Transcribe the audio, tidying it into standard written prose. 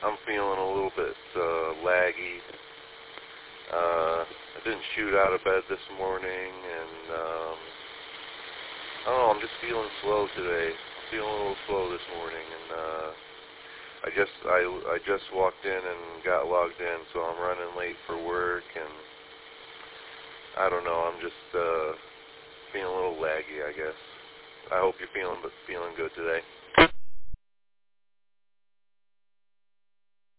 I'm feeling a little bit laggy. I didn't shoot out of bed this morning, and I don't know, I'm just feeling slow today. I'm feeling a little slow this morning, and I just walked in and got logged in, so I'm running late for work, and I don't know, I'm just feeling a little laggy, I guess. I hope you're feeling good today.